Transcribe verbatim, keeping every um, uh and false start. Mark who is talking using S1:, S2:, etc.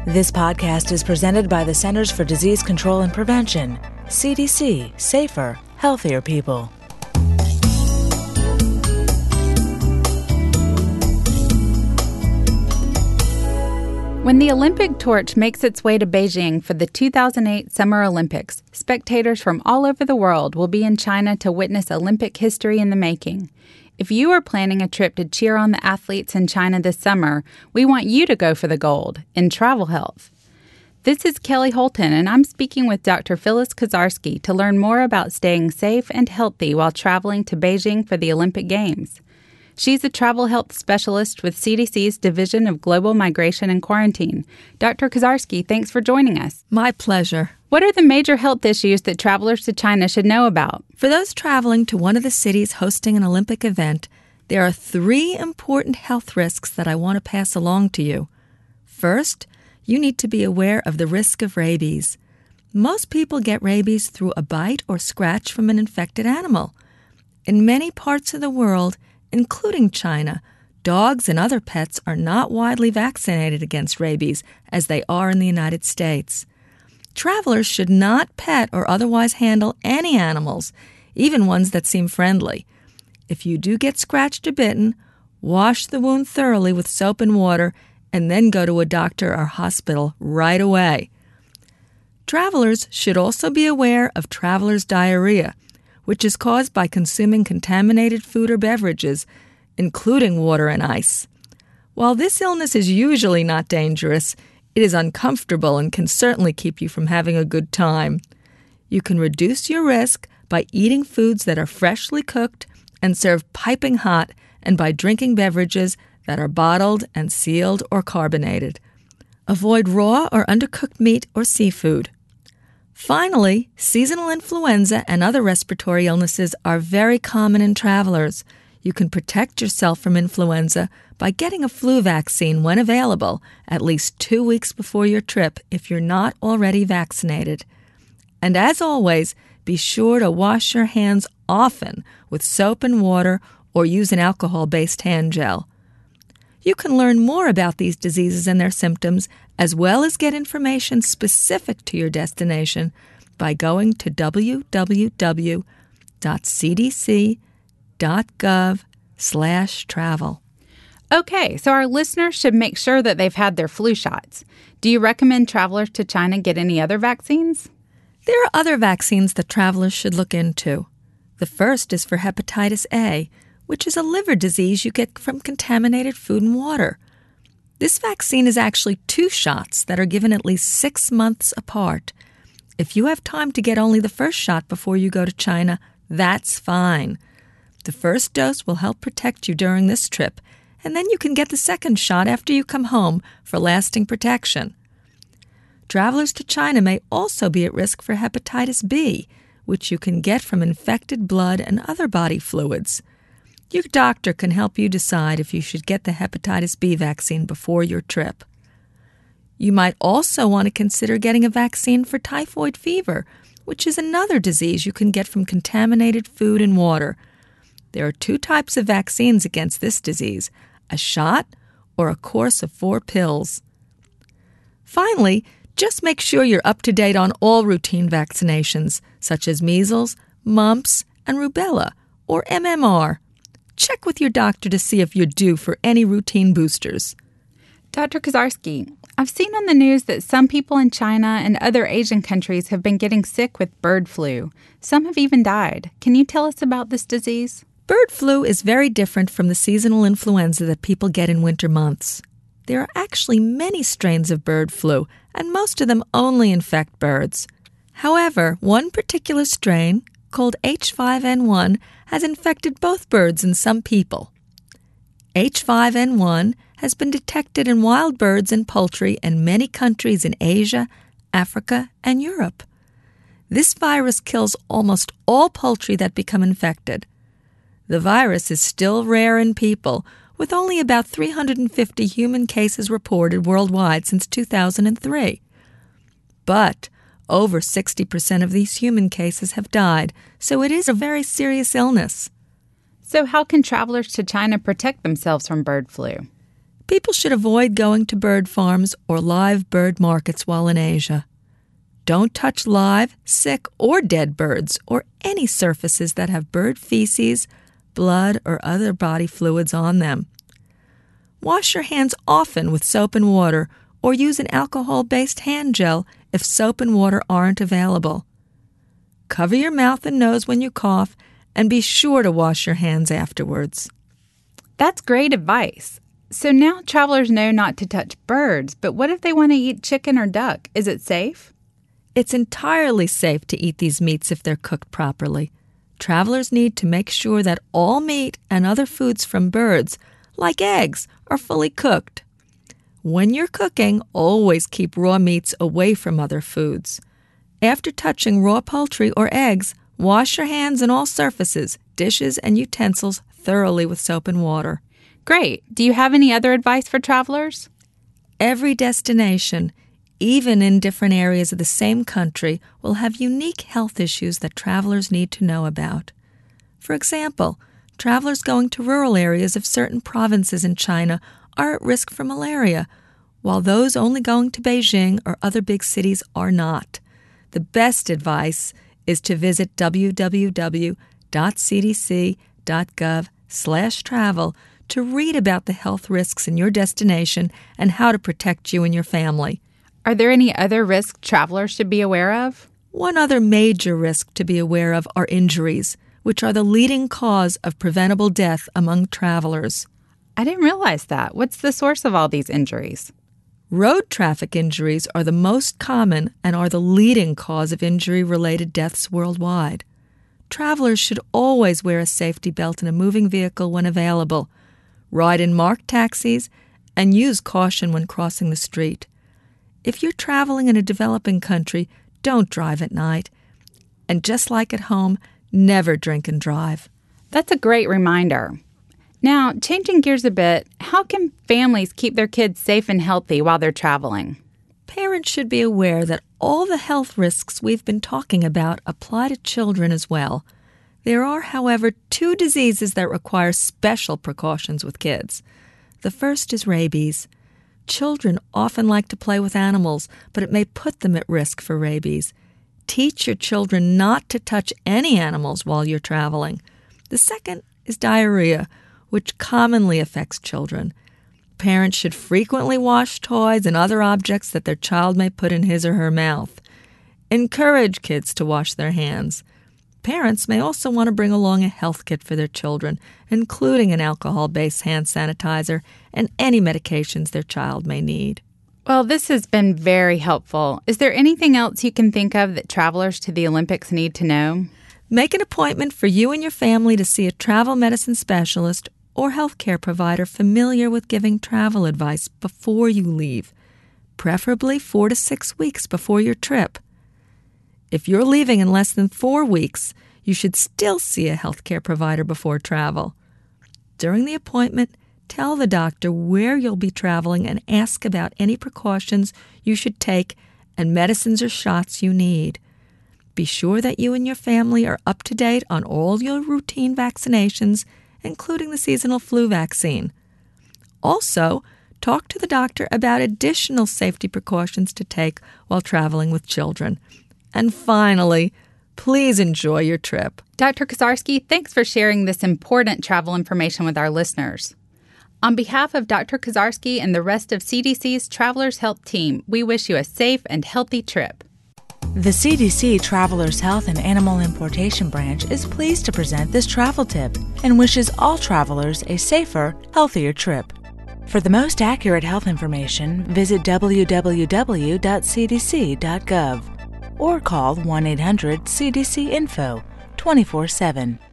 S1: This podcast is presented by the Centers for Disease Control and Prevention. C D C. Safer, healthier people.
S2: When the Olympic torch makes its way to Beijing for the two thousand eight Summer Olympics, spectators from all over the world will be in China to witness Olympic history in the making. If you are planning a trip to cheer on the athletes in China this summer, we want you to go for the gold in travel health. This is Kelly Holton, and I'm speaking with Doctor Phyllis Kozarski to learn more about staying safe and healthy while traveling to Beijing for the Olympic Games. She's a travel health specialist with C D C's Division of Global Migration and Quarantine. Doctor Kozarski, thanks for joining us.
S3: My pleasure.
S2: What are the major health issues that travelers to China should know about?
S3: For those traveling to one of the cities hosting an Olympic event, there are three important health risks that I want to pass along to you. First, you need to be aware of the risk of rabies. Most people get rabies through a bite or scratch from an infected animal. In many parts of the world, including China, dogs and other pets are not widely vaccinated against rabies as they are in the United States. Travelers should not pet or otherwise handle any animals, even ones that seem friendly. If you do get scratched or bitten, wash the wound thoroughly with soap and water and then go to a doctor or hospital right away. Travelers should also be aware of traveler's diarrhea, which is caused by consuming contaminated food or beverages, including water and ice. While this illness is usually not dangerous, it is uncomfortable and can certainly keep you from having a good time. You can reduce your risk by eating foods that are freshly cooked and served piping hot, and by drinking beverages that are bottled and sealed or carbonated. Avoid raw or undercooked meat or seafood. Finally, seasonal influenza and other respiratory illnesses are very common in travelers. You can protect yourself from influenza by getting a flu vaccine when available at least two weeks before your trip if you're not already vaccinated. And as always, be sure to wash your hands often with soap and water or use an alcohol-based hand gel. You can learn more about these diseases and their symptoms, as well as get information specific to your destination by going to w w w dot c d c dot gov slash travel.
S2: Okay, so our listeners should make sure that they've had their flu shots. Do you recommend travelers to China get any other vaccines?
S3: There are other vaccines that travelers should look into. The first is for hepatitis A, which is a liver disease you get from contaminated food and water. This vaccine is actually two shots that are given at least six months apart. If you have time to get only the first shot before you go to China, that's fine. The first dose will help protect you during this trip, and then you can get the second shot after you come home for lasting protection. Travelers to China may also be at risk for hepatitis B, which you can get from infected blood and other body fluids. Your doctor can help you decide if you should get the hepatitis B vaccine before your trip. You might also want to consider getting a vaccine for typhoid fever, which is another disease you can get from contaminated food and water. There are two types of vaccines against this disease, a shot or a course of four pills. Finally, just make sure you're up to date on all routine vaccinations, such as measles, mumps, and rubella, or M M R. Check with your doctor to see if you're due for any routine boosters.
S2: Doctor Kozarski, I've seen on the news that some people in China and other Asian countries have been getting sick with bird flu. Some have even died. Can you tell us about this disease?
S3: Bird flu is very different from the seasonal influenza that people get in winter months. There are actually many strains of bird flu, and most of them only infect birds. However, one particular strain, called H five N one, has infected both birds and some people. H five N one has been detected in wild birds and poultry in many countries in Asia, Africa, and Europe. This virus kills almost all poultry that become infected. The virus is still rare in people, with only about three hundred fifty human cases reported worldwide since two thousand three. But over sixty percent of these human cases have died, so it is a very serious illness.
S2: So how can travelers to China protect themselves from bird flu?
S3: People should avoid going to bird farms or live bird markets while in Asia. Don't touch live, sick, or dead birds or any surfaces that have bird feces, blood, or other body fluids on them. Wash your hands often with soap and water or use an alcohol-based hand gel if soap and water aren't available. Cover your mouth and nose when you cough and be sure to wash your hands afterwards.
S2: That's great advice. So now travelers know not to touch birds, but what if they want to eat chicken or duck? Is it safe?
S3: It's entirely safe to eat these meats if they're cooked properly. Travelers need to make sure that all meat and other foods from birds, like eggs, are fully cooked. When you're cooking, always keep raw meats away from other foods. After touching raw poultry or eggs, wash your hands and all surfaces, dishes, and utensils thoroughly with soap and water.
S2: Great. Do you have any other advice for travelers?
S3: Every destination, even in different areas of the same country, will have unique health issues that travelers need to know about. For example, travelers going to rural areas of certain provinces in China are at risk for malaria, while those only going to Beijing or other big cities are not. The best advice is to visit w w w dot c d c dot gov slash travel to read about the health risks in your destination and how to protect you and your family.
S2: Are there any other risks travelers should be aware of?
S3: One other major risk to be aware of are injuries, which are the leading cause of preventable death among travelers.
S2: I didn't realize that. What's the source of all these injuries?
S3: Road traffic injuries are the most common and are the leading cause of injury-related deaths worldwide. Travelers should always wear a safety belt in a moving vehicle when available, ride in marked taxis, and use caution when crossing the street. If you're traveling in a developing country, don't drive at night. And just like at home, never drink and drive.
S2: That's a great reminder. Now, changing gears a bit, how can families keep their kids safe and healthy while they're traveling?
S3: Parents should be aware that all the health risks we've been talking about apply to children as well. There are, however, two diseases that require special precautions with kids. The first is rabies. Children often like to play with animals, but it may put them at risk for rabies. Teach your children not to touch any animals while you're traveling. The second is diarrhea, which commonly affects children. Parents should frequently wash toys and other objects that their child may put in his or her mouth. Encourage kids to wash their hands. Parents may also want to bring along a health kit for their children, including an alcohol-based hand sanitizer and any medications their child may need.
S2: Well, this has been very helpful. Is there anything else you can think of that travelers to the Olympics need to know?
S3: Make an appointment for you and your family to see a travel medicine specialist or healthcare provider familiar with giving travel advice before you leave, preferably four to six weeks before your trip. If you're leaving in less than four weeks, you should still see a healthcare provider before travel. During the appointment, tell the doctor where you'll be traveling and ask about any precautions you should take and medicines or shots you need. Be sure that you and your family are up to date on all your routine vaccinations, including the seasonal flu vaccine. Also, talk to the doctor about additional safety precautions to take while traveling with children. And finally, please enjoy your trip.
S2: Doctor Kozarski, thanks for sharing this important travel information with our listeners. On behalf of Doctor Kozarski and the rest of C D C's Travelers Health Team, we wish you a safe and healthy trip.
S1: The C D C Travelers Health and Animal Importation Branch is pleased to present this travel tip and wishes all travelers a safer, healthier trip. For the most accurate health information, visit w w w dot c d c dot gov or call one eight hundred C D C info twenty-four seven.